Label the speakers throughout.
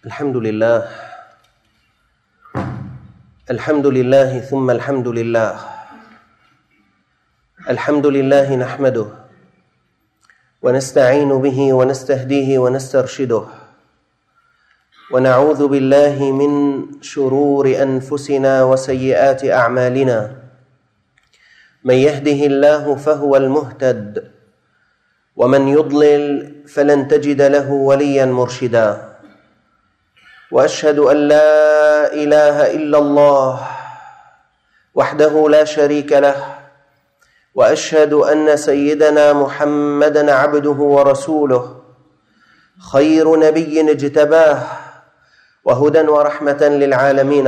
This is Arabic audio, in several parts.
Speaker 1: الحمد لله ثم الحمد لله. الحمد لله نحمده ونستعين به ونستهديه ونسترشده، ونعوذ بالله من شرور أنفسنا وسيئات أعمالنا. من يهده الله فهو المهتد، ومن يضلل فلن تجد له وليا مرشدا. وأشهد أن لا إله إلا الله وحده لا شريك له، وأشهد أن سيدنا محمدًا عبده ورسوله، خير نبي اجتباه، وهدى ورحمة للعالمين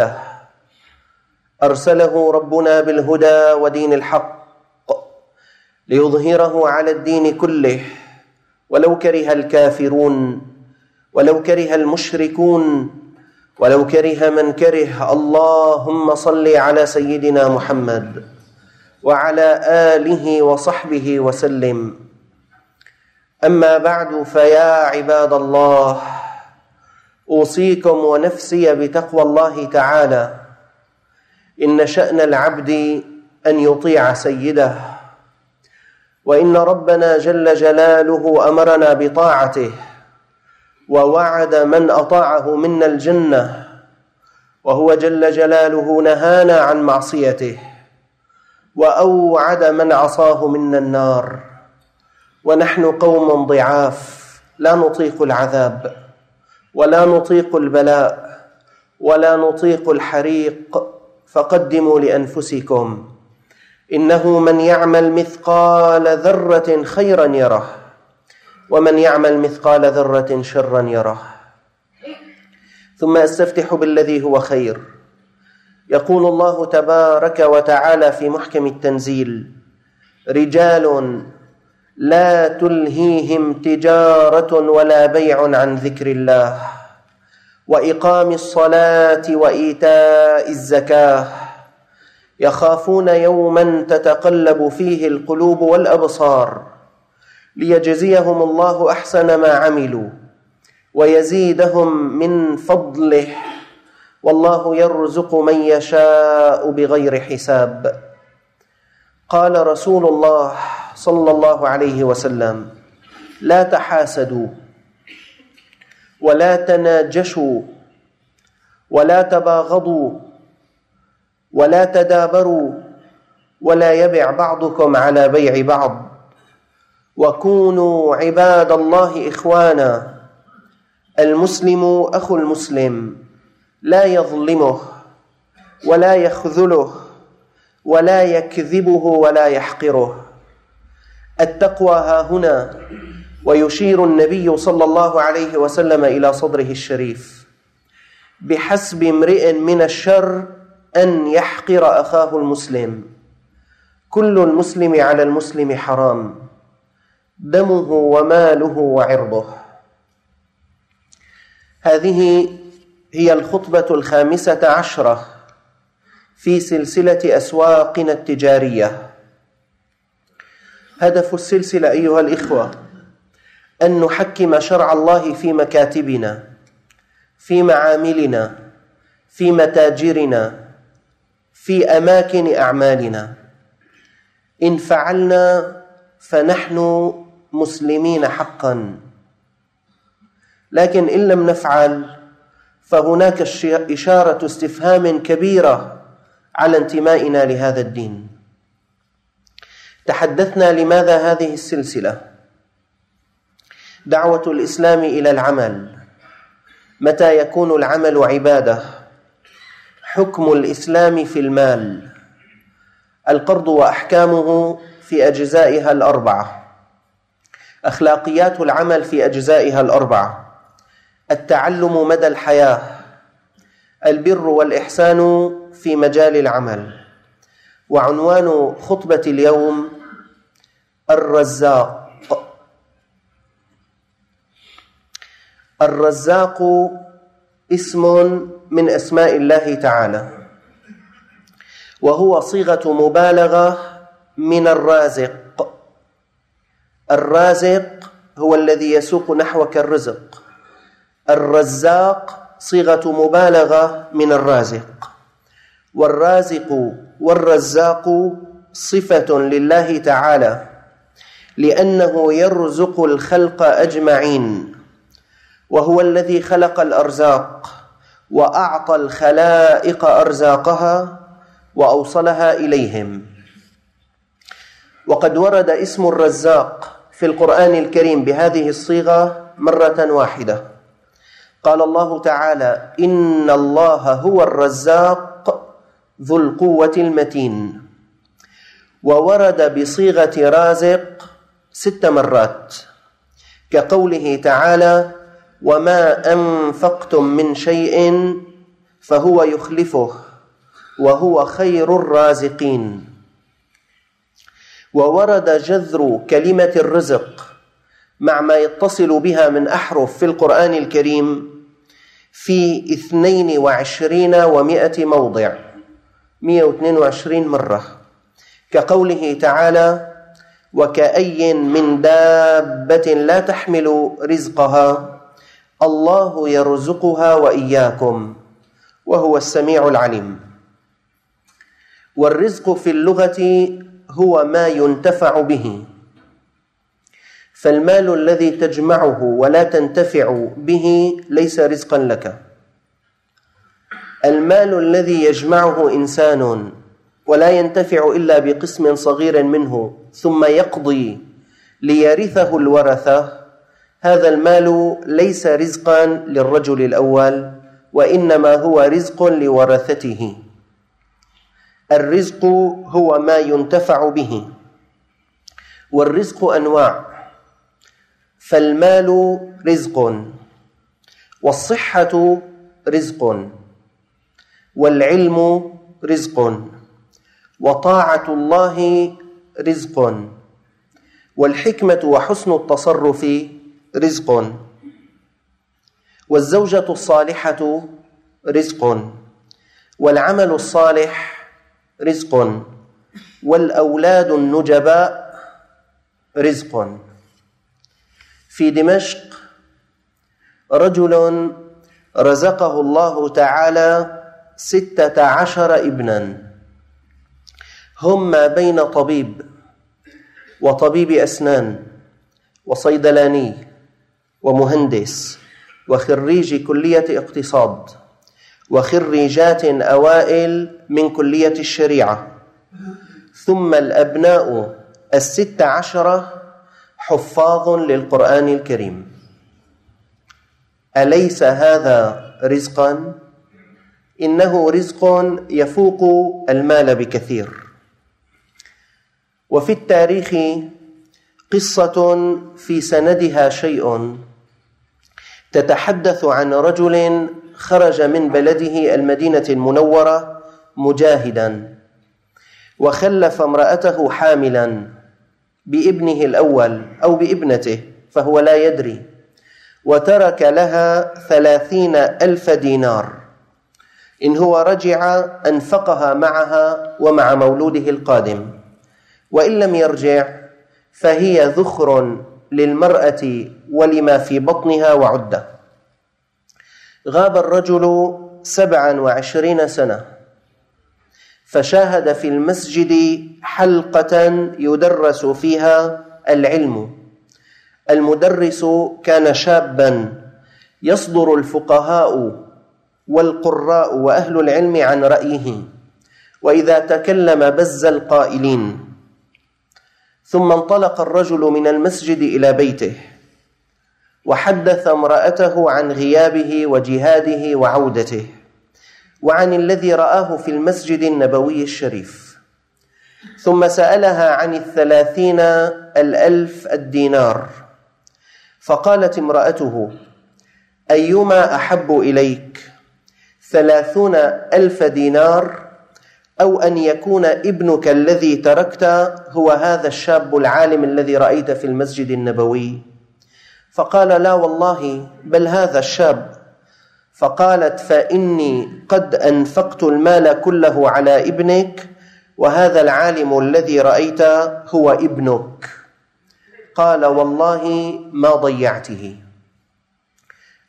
Speaker 1: أرسله ربنا بالهدى ودين الحق ليظهره على الدين كله، ولو كره الكافرون، ولو كره المشركون، ولو كره من كره. اللهم صل على سيدنا محمد وعلى آله وصحبه وسلم. أما بعد، فيا عباد الله، أوصيكم ونفسي بتقوى الله تعالى. إن شأن العبد أن يطيع سيده، وإن ربنا جل جلاله أمرنا بطاعته، ووعد من أطاعه منا الجنة، وهو جل جلاله نهانا عن معصيته، وأوعد من عصاه منا النار. ونحن قوم ضعاف لا نطيق العذاب، ولا نطيق البلاء، ولا نطيق الحريق، فقدموا لأنفسكم. إنه من يعمل مثقال ذرة خيرا يره، ومن يعمل مثقال ذرة شرا يره. ثم أستفتح بالذي هو خير. يقول الله تبارك وتعالى في محكم التنزيل: رجال لا تلهيهم تجارة ولا بيع عن ذكر الله وإقام الصلاة وإيتاء الزكاة يخافون يوما تتقلب فيه القلوب والأبصار ليجزيهم الله أحسن ما عملوا ويزيدهم من فضله، والله يرزق من يشاء بغير حساب. قال رسول الله صلى الله عليه وسلم: لا تحاسدوا، ولا تناجشوا، ولا تباغضوا، ولا تدابروا، ولا يبع بعضكم على بيع بعض، وكونوا عباد الله إخوانا. المسلم أخو المسلم، لا يظلمه ولا يخذله ولا يكذبه ولا يحقره. التقوى ها هنا. ويشير النبي صلى الله عليه وسلم إلى صدره الشريف: بحسب امرئ من الشر أن يحقر أخاه المسلم. كل المسلم على المسلم حرام، دمه وماله وعرضه. هذه هي الخطبة 15 في سلسلة أسواقنا التجارية. هدف السلسلة أيها الإخوة أن نحكم شرع الله في مكاتبنا، في معاملنا، في متاجرنا، في أماكن أعمالنا. إن فعلنا فنحن مسلمين حقا، لكن إن لم نفعل فهناك إشارة استفهام كبيرة على انتمائنا لهذا الدين. تحدثنا لماذا هذه السلسلة؟ دعوة الإسلام إلى العمل. متى يكون العمل عبادة؟ حكم الإسلام في المال. القرض وأحكامه في أجزائها الأربعة. أخلاقيات العمل في أجزائها الأربعة. التعلم مدى الحياة. البر والإحسان في مجال العمل. وعنوان خطبة اليوم: الرزاق. الرزاق اسم من أسماء الله تعالى، وهو صيغة مبالغة من الرازق. الرازق هو الذي يسوق نحوك الرزق، الرزاق صيغة مبالغة من الرازق، والرازق والرزاق صفة لله تعالى، لأنه يرزق الخلق أجمعين، وهو الذي خلق الأرزاق وأعطى الخلائق أرزاقها وأوصلها إليهم. وقد ورد اسم الرزاق في القرآن الكريم بهذه الصيغة مرة واحدة. قال الله تعالى: إن الله هو الرزاق ذو القوة المتين. وورد بصيغة رازق 6 مرات، كقوله تعالى: وما أنفقتم من شيء فهو يخلفه وهو خير الرازقين. وورد جذر كلمة الرزق مع ما يتصل بها من أحرف في القرآن الكريم في 22 و100 موضع، 122 مرة، كقوله تعالى: وكأي من دابة لا تحمل رزقها الله يرزقها وإياكم وهو السميع العليم. والرزق في اللغة هو ما ينتفع به، فالمال الذي تجمعه ولا تنتفع به ليس رزقا لك. المال الذي يجمعه إنسان ولا ينتفع إلا بقسم صغير منه ثم يقضي ليرثه الورثة، هذا المال ليس رزقا للرجل الأول، وإنما هو رزق لورثته. الرزق هو ما ينتفع به، والرزق أنواع، فالمال رزق، والصحة رزق، والعلم رزق، وطاعة الله رزق، والحكمة وحسن التصرف رزق، والزوجة الصالحة رزق، والعمل الصالح رزق، والأولاد النجباء رزق. في دمشق رجل رزقه الله تعالى 16 ابنا، هم ما بين طبيب وطبيب أسنان وصيدلاني ومهندس وخريج كلية اقتصاد وخريجات أوائل من كلية الشريعة، ثم الأبناء 16 حفاظ للقرآن الكريم. أليس هذا رزقا؟ إنه رزق يفوق المال بكثير. وفي التاريخ قصة في سندها شيء تتحدث عن رجل خرج من بلده المدينة المنورة مجاهدا، وخلف امرأته حاملا بابنه الأول أو بابنته فهو لا يدري، وترك لها 30,000 دينار، إن هو رجع أنفقها معها ومع مولوده القادم، وإن لم يرجع فهي ذخر للمرأة ولما في بطنها وعدة. غاب الرجل 27 سنة، فشاهد في المسجد حلقة يدرس فيها العلم. المدرس كان شابا يصدر الفقهاء والقراء وأهل العلم عن رأيه، وإذا تكلم بز القائلين. ثم انطلق الرجل من المسجد إلى بيته، وحدث امرأته عن غيابه وجهاده وعودته، وعن الذي رآه في المسجد النبوي الشريف. ثم سألها عن 30,000 الدينار، فقالت امرأته: أيما أحب إليك، 30,000 دينار أو أن يكون ابنك الذي تركت هو هذا الشاب العالم الذي رأيت في المسجد النبوي؟ فقال: لا والله، بل هذا الشاب. فقالت: فإني قد أنفقت المال كله على ابنك، وهذا العالم الذي رأيت هو ابنك. قال: والله ما ضيعته.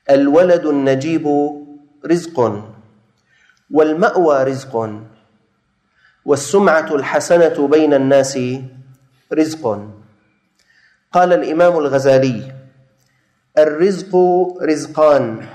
Speaker 1: الولد النجيب رزق، والمأوى رزق، والسمعة الحسنة بين الناس رزق. قال الإمام الغزالي: الرزق رزقان،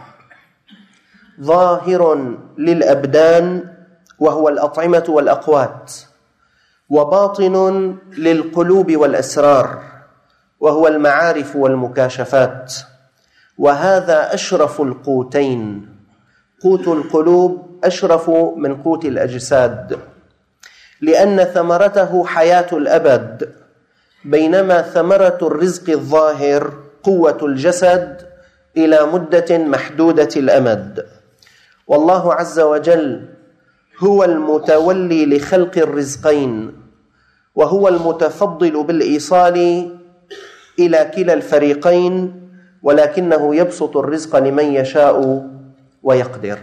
Speaker 1: ظاهر للأبدان وهو الأطعمة والأقوات، وباطن للقلوب والأسرار وهو المعارف والمكاشفات. وهذا أشرف القوتين، قوت القلوب أشرف من قوت الأجساد، لأن ثمرته حياة الأبد، بينما ثمرة الرزق الظاهر قوة الجسد إلى مدة محدودة الأمد. والله عز وجل هو المتولي لخلق الرزقين، وهو المتفضل بالإيصال إلى كلا الفريقين، ولكنه يبسط الرزق لمن يشاء ويقدر.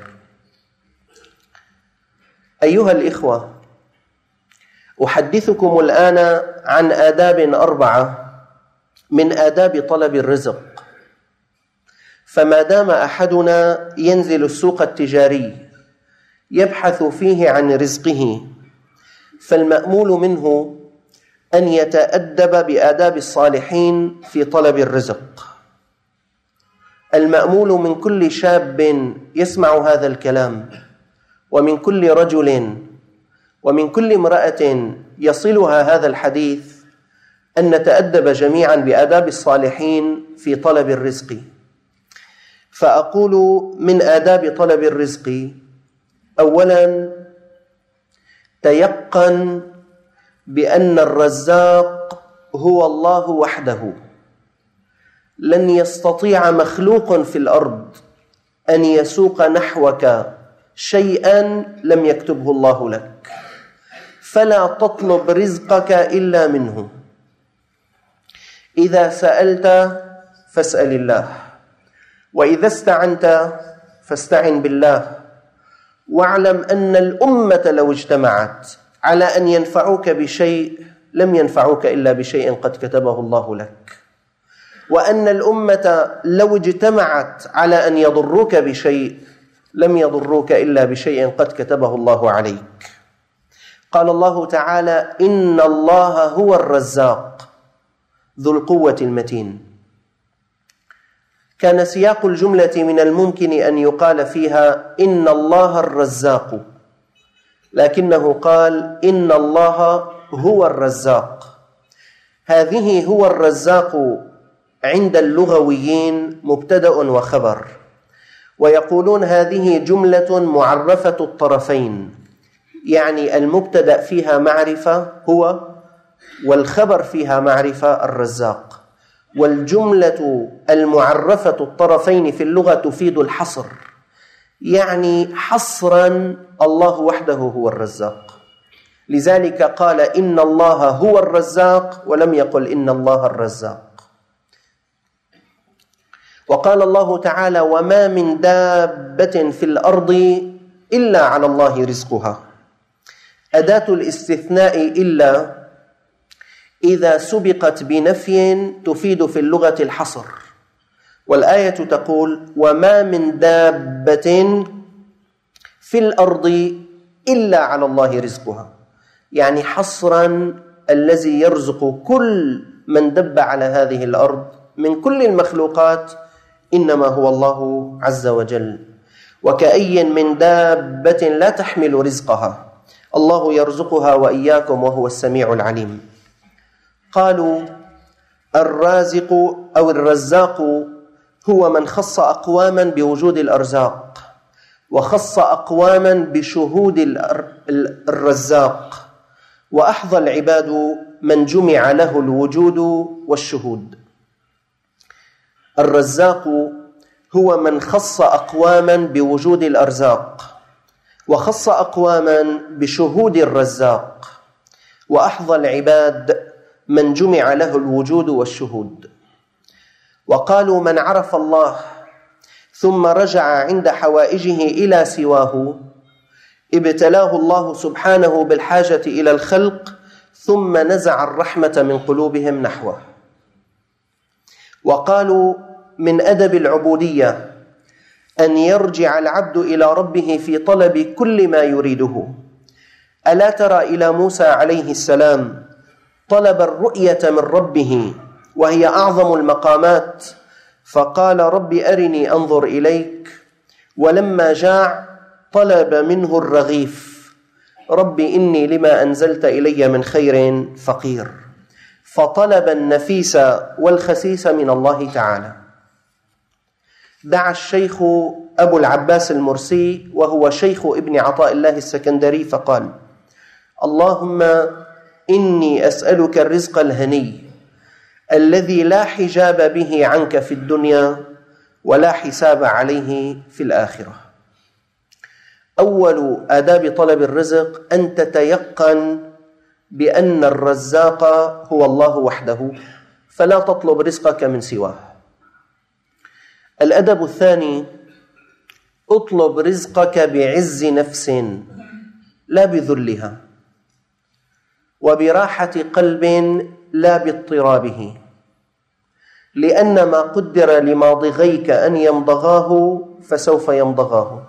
Speaker 1: أيها الإخوة، أحدثكم الآن عن آداب 4 من آداب طلب الرزق. فما دام أحدنا ينزل السوق التجاري يبحث فيه عن رزقه، فالمأمول منه أن يتأدب بآداب الصالحين في طلب الرزق. المأمول من كل شاب يسمع هذا الكلام، ومن كل رجل، ومن كل امرأة يصلها هذا الحديث، أن نتأدب جميعا بآداب الصالحين في طلب الرزق. فأقول من آداب طلب الرزق: أولا، تيقن بأن الرزاق هو الله وحده. لن يستطيع مخلوق في الأرض أن يسوق نحوك شيئا لم يكتبه الله لك، فلا تطلب رزقك إلا منه. إذا سألت فاسأل الله، وإذا استعنت فاستعن بالله. واعلم أن الأمة لو اجتمعت على أن ينفعوك بشيء لم ينفعوك إلا بشيء قد كتبه الله لك، وأن الأمة لو اجتمعت على أن يضروك بشيء لم يضروك إلا بشيء قد كتبه الله عليك. قال الله تعالى: إن الله هو الرزاق ذو القوة المتين. كان سياق الجملة من الممكن أن يقال فيها إن الله الرزاق، لكنه قال إن الله هو الرزاق. هذه هو الرزاق عند اللغويين مبتدأ وخبر، ويقولون هذه جملة معرفة الطرفين، يعني المبتدأ فيها معرفة هو، والخبر فيها معرفة الرزاق. والجملة المعرفة الطرفين في اللغة تفيد الحصر، يعني حصرا الله وحده هو الرزاق. لذلك قال إن الله هو الرزاق ولم يقل إن الله الرزاق. وقال الله تعالى: وما من دابة في الأرض إلا على الله رزقها. أداة الاستثناء إلا إذا سبقت بنفي تفيد في اللغة الحصر، والآية تقول: وما من دابة في الأرض إلا على الله رزقها، يعني حصرا الذي يرزق كل من دب على هذه الأرض من كل المخلوقات إنما هو الله عز وجل. وكأي من دابة لا تحمل رزقها الله يرزقها وإياكم وهو السميع العليم. قالوا الرازق أو الرزاق هو من خص أقواما بوجود الأرزاق، وخص أقواما بشهود الرزاق، وأحظى العباد من جمع له الوجود والشهود. الرزاق هو من خص أقواما بوجود الأرزاق، وخص أقواما بشهود الرزاق، وأحظى العباد من جمع له الوجود والشهود. وقالوا من عرف الله ثم رجع عند حوائجه إلى سواه ابتلاه الله سبحانه بالحاجة إلى الخلق ثم نزع الرحمة من قلوبهم نحوه. وقالوا من أدب العبودية أن يرجع العبد إلى ربه في طلب كل ما يريده. ألا ترى إلى موسى عليه السلام طلب الرؤية من ربه وهي أعظم المقامات، فقال رب أرني أنظر إليك، ولما جاع طلب منه الرغيف، رب إني لما أنزلت إلي من خير فقير، فطلب النفيس والخسيس من الله تعالى. دعا الشيخ أبو العباس المرسي وهو شيخ ابن عطاء الله السكندري فقال: اللهم إني أسألك الرزق الهني الذي لا حجاب به عنك في الدنيا ولا حساب عليه في الآخرة. أول آداب طلب الرزق أن تتيقن بأن الرزاق هو الله وحده، فلا تطلب رزقك من سواه. الأدب الثاني: اطلب رزقك بعز نفس لا بذلها، وبراحة قلب لا باضطرابه، لأن ما قدر لماضغيك أن يمضغاه فسوف يمضغاه.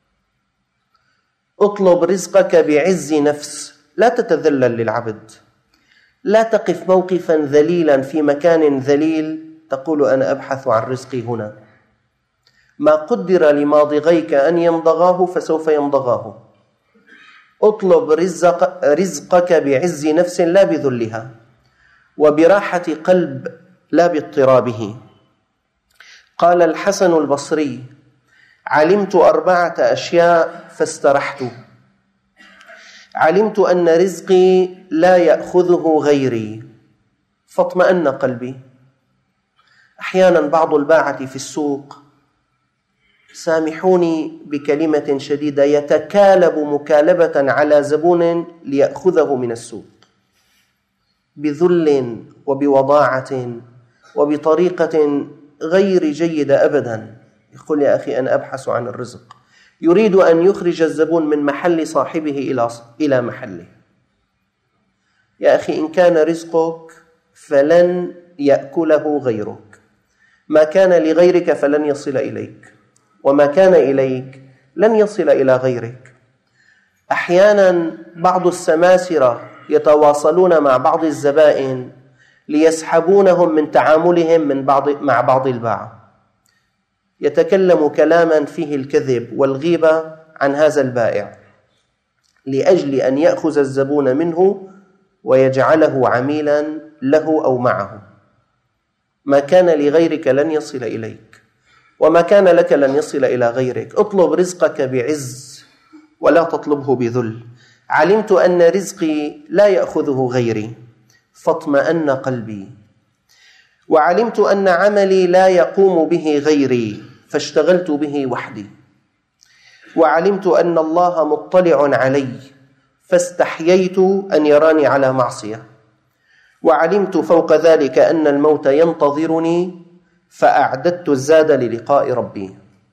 Speaker 1: اطلب رزقك بعز نفس، لا تتذلل للعبد، لا تقف موقفا ذليلا في مكان ذليل تقول أنا أبحث عن رزقي هنا. ما قدر لماضغيك أن يمضغاه فسوف يمضغاه. اطلب رزقك بعز نفس لا بذلها، وبراحة قلب لا باضطرابه. قال الحسن البصري: علمت 4 أشياء فاسترحت. علمت أن رزقي لا يأخذه غيري فاطمأن قلبي. أحيانا بعض الباعة في السوق، سامحوني بكلمة شديدة، يتكالب مكالبة على زبون ليأخذه من السوق بذل وبوضاعة وبطريقة غير جيدة أبدا. يقول: يا أخي أنا أبحث عن الرزق. يريد أن يخرج الزبون من محل صاحبه إلى محله. يا أخي إن كان رزقك فلن يأكله غيرك، ما كان لغيرك فلن يصل إليك، وما كان إليك لن يصل إلى غيرك. أحيانا بعض السماسرة يتواصلون مع بعض الزبائن ليسحبونهم من تعاملهم مع بعض الباعة، يتكلم كلاما فيه الكذب والغيبة عن هذا البائع لأجل أن يأخذ الزبون منه ويجعله عميلا له أو معه. ما كان لغيرك لن يصل إليك، وما كان لك لن يصل إلى غيرك. اطلب رزقك بعز ولا تطلبه بذل. علمت أن رزقي لا يأخذه غيري فاطمأن قلبي، وعلمت أن عملي لا يقوم به غيري فاشتغلت به وحدي، وعلمت أن الله مطلع علي فاستحييت أن يراني على معصية، وعلمت فوق ذلك أن الموت ينتظرني فأعددت الزاد للقاء ربي.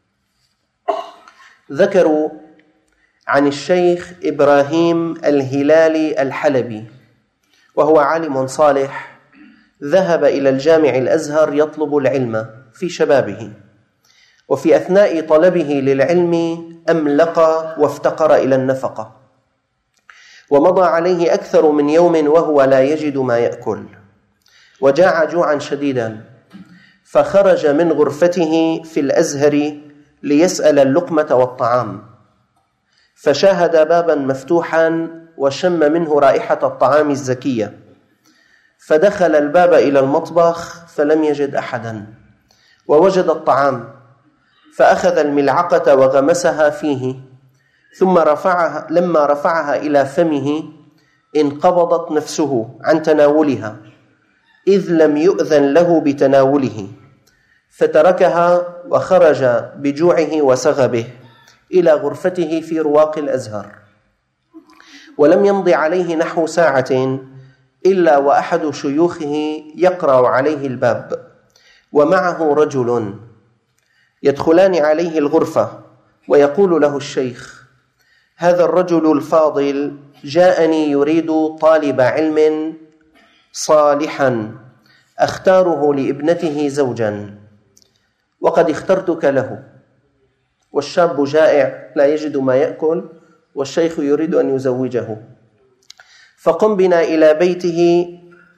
Speaker 1: ذكروا عن الشيخ إبراهيم الهلالي الحلبي، وهو عالم صالح ذهب إلى الجامع الأزهر يطلب العلم في شبابه، وفي أثناء طلبه للعلم أملق وافتقر إلى النفقة، ومضى عليه أكثر من يوم وهو لا يجد ما يأكل، وجاع جوعا شديدا، فخرج من غرفته في الأزهر ليسأل اللقمة والطعام، فشاهد بابا مفتوحا وشم منه رائحة الطعام الزكية، فدخل الباب إلى المطبخ فلم يجد أحدا، ووجد الطعام، فأخذ الملعقة وغمسها فيه، ثم لما رفعها إلى فمه انقبضت نفسه عن تناولها إذ لم يؤذن له بتناوله، فتركها وخرج بجوعه وسغبه إلى غرفته في رواق الأزهر. ولم يمض عليه نحو ساعة إلا وأحد شيوخه يقرع عليه الباب ومعه رجل، يدخلان عليه الغرفة ويقول له الشيخ: هذا الرجل الفاضل جاءني يريد طالب علم صالحا أختاره لابنته زوجا، وقد اخترتك له، والشاب جائع لا يجد ما يأكل، والشيخ يريد أن يزوجه، فقم بنا إلى بيته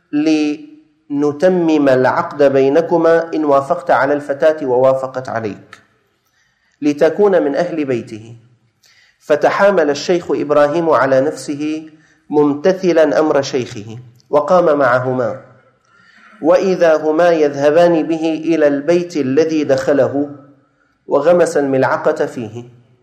Speaker 1: لنتمم العقد بينكما إن وافقت على الفتاة ووافقت عليك، لتكون من أهل بيته. فتحامل الشيخ إبراهيم على نفسه ممتثلا أمر شيخه، وقام معهما، وإذا هما يذهبان به إلى البيت الذي دخله، وغمس الملعقة فيه.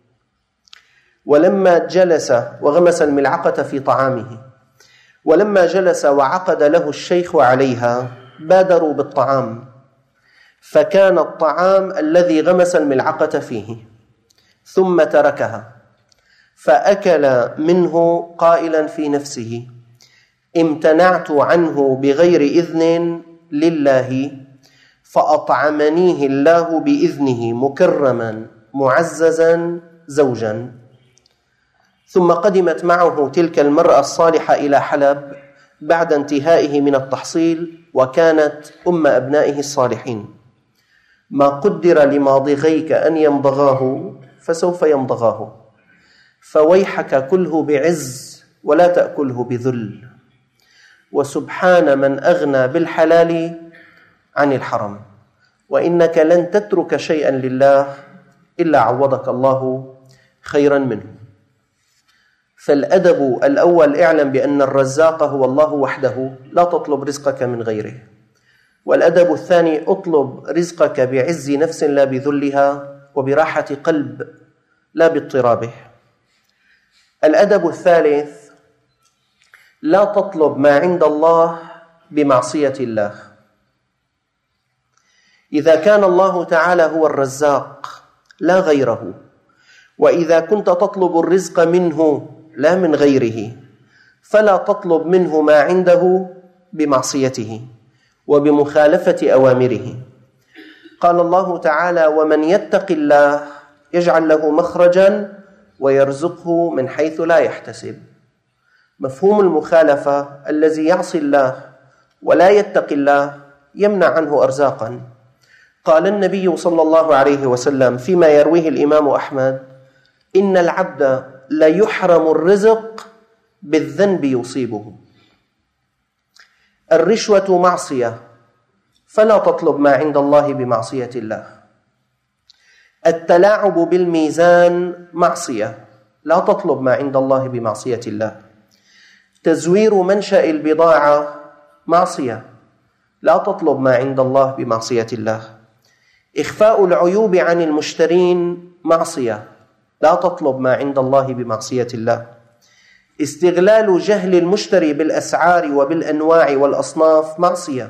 Speaker 1: ولما جلس وغمس الملعقة في طعامه، ولما جلس وعقد له الشيخ عليها بادروا بالطعام، فكان الطعام الذي غمس الملعقة فيه، ثم تركها فأكل منه قائلا في نفسه: امتنعت عنه بغير إذن لله، فأطعمنيه الله بإذنه مكرما معززا زوجا. ثم قدمت معه تلك المرأة الصالحة إلى حلب بعد انتهائه من التحصيل، وكانت أم أبنائه الصالحين. ما قدر لماضغيك أن يمضغاه فسوف يمضغاه، فويحك كله بعز ولا تأكله بذل، وسبحان من أغنى بالحلال عن الحرام، وإنك لن تترك شيئا لله إلا عوضك الله خيرا منه. فالأدب الأول: اعلم بأن الرزاق هو الله وحده، لا تطلب رزقك من غيره. والأدب الثاني: اطلب رزقك بعز نفس لا بذلها، وبراحة قلب لا باضطرابه. الأدب الثالث: لا تطلب ما عند الله بمعصية الله. إذا كان الله تعالى هو الرزاق لا غيره، وإذا كنت تطلب الرزق منه لا من غيره، فلا تطلب منه ما عنده بمعصيته وبمخالفة أوامره. قال الله تعالى: ومن يتق الله يجعل له مخرجا ويرزقه من حيث لا يحتسب. مفهوم المخالفة: الذي يعصي الله ولا يتق الله يمنع عنه أرزاقا. قال النبي صلى الله عليه وسلم فيما يرويه الإمام أحمد: إن العبد لا يحرم الرزق بالذنب يصيبه. الرشوة معصية، فلا تطلب ما عند الله بمعصية الله. التلاعب بالميزان معصية، لا تطلب ما عند الله بمعصية الله. تزوير منشأ البضاعة معصية، لا تطلب ما عند الله بمعصية الله. إخفاء العيوب عن المشترين معصية، لا تطلب ما عند الله بمعصية الله. استغلال جهل المشتري بالأسعار وبالأنواع والأصناف معصية.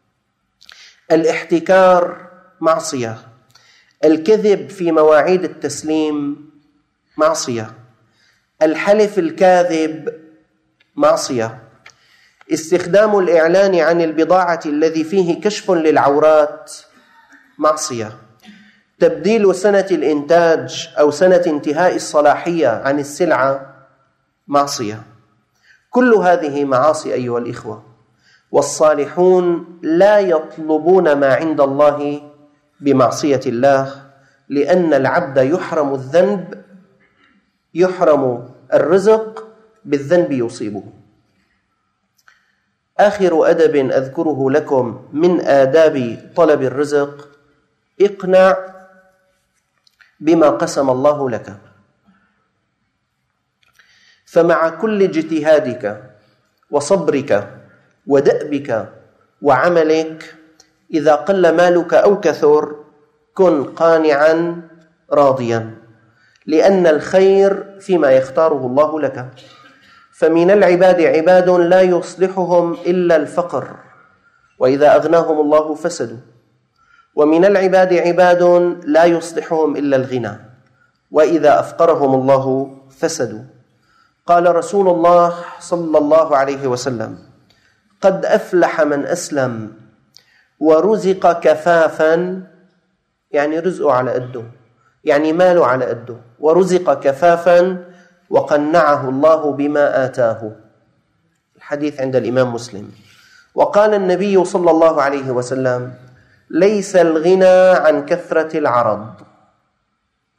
Speaker 1: الاحتكار معصية. الكذب في مواعيد التسليم معصية. الحلف الكاذب معصية. استخدام الإعلان عن البضاعة الذي فيه كشف للعورات معصية. تبديل سنة الإنتاج أو سنة انتهاء الصلاحية عن السلعة معصية. كل هذه معاصي أيها الإخوة، والصالحون لا يطلبون ما عند الله بمعصية الله، لأن العبد يحرم الذنب، يحرم الرزق بالذنب يصيبه. آخر أدب أذكره لكم من آداب طلب الرزق: اقنع بما قسم الله لك. فمع كل اجتهادك وصبرك ودأبك وعملك، إذا قل مالك أو كثر، كن قانعا راضيا، لأن الخير فيما يختاره الله لك. فمن العباد عباد لا يصلحهم إلا الفقر، وإذا أغناهم الله فسدوا. ومن العباد عباد لا يصلحهم إلا الغنى، وإذا أفقرهم الله فسدوا. قال رسول الله صلى الله عليه وسلم: قد أفلح من أسلم ورزق كفافا، يعني رزقه على قده، يعني ماله على قده، ورزق كفافا وقنعه الله بما آتاه. الحديث عند الإمام مسلم. وقال النبي صلى الله عليه وسلم: ليس الغنى عن كثرة العرض،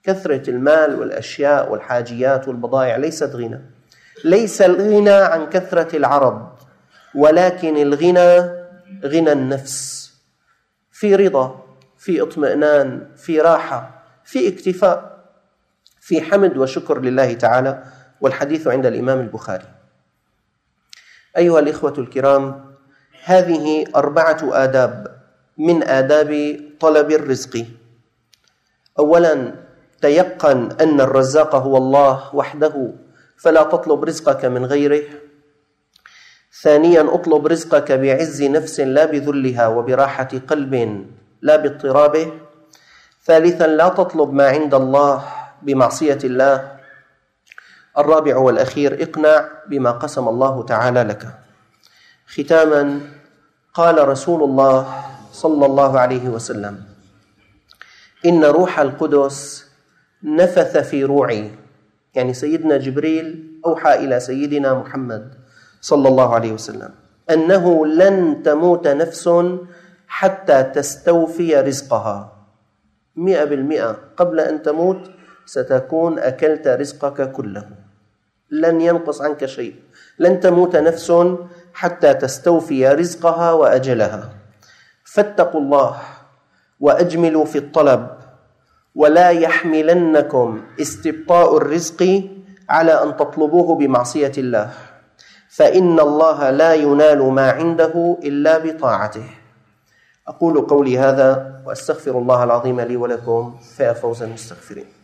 Speaker 1: كثرة المال والأشياء والحاجيات والبضائع ليست غنى. ليس الغنى عن كثرة العرض، ولكن الغنى غنى النفس، في رضا، في اطمئنان، في راحة، في اكتفاء، في حمد وشكر لله تعالى. والحديث عند الإمام البخاري. أيها الإخوة الكرام، هذه 4 آداب من آداب طلب الرزق. أولا، تيقن أن الرزاق هو الله وحده، فلا تطلب رزقك من غيره. ثانيا، اطلب رزقك بعز نفس لا بذلها، وبراحة قلب لا باضطرابه. ثالثا، لا تطلب ما عند الله بمعصية الله. الرابع والأخير، اقنع بما قسم الله تعالى لك. ختاما، قال رسول الله صلى الله عليه وسلم: إن روح القدس نفث في روعي، يعني سيدنا جبريل أوحى إلى سيدنا محمد صلى الله عليه وسلم أنه لن تموت نفس حتى تستوفي رزقها. 100% قبل أن تموت ستكون أكلت رزقك كله، لن ينقص عنك شيء. لن تموت نفس حتى تستوفي رزقها وأجلها. فاتقوا الله وأجملوا في الطلب، ولا يحملنكم استبطاء الرزق على أن تطلبوه بمعصية الله، فإن الله لا ينال ما عنده إلا بطاعته. أقول قولي هذا وأستغفر الله العظيم لي ولكم، فيا فوز المستغفرين.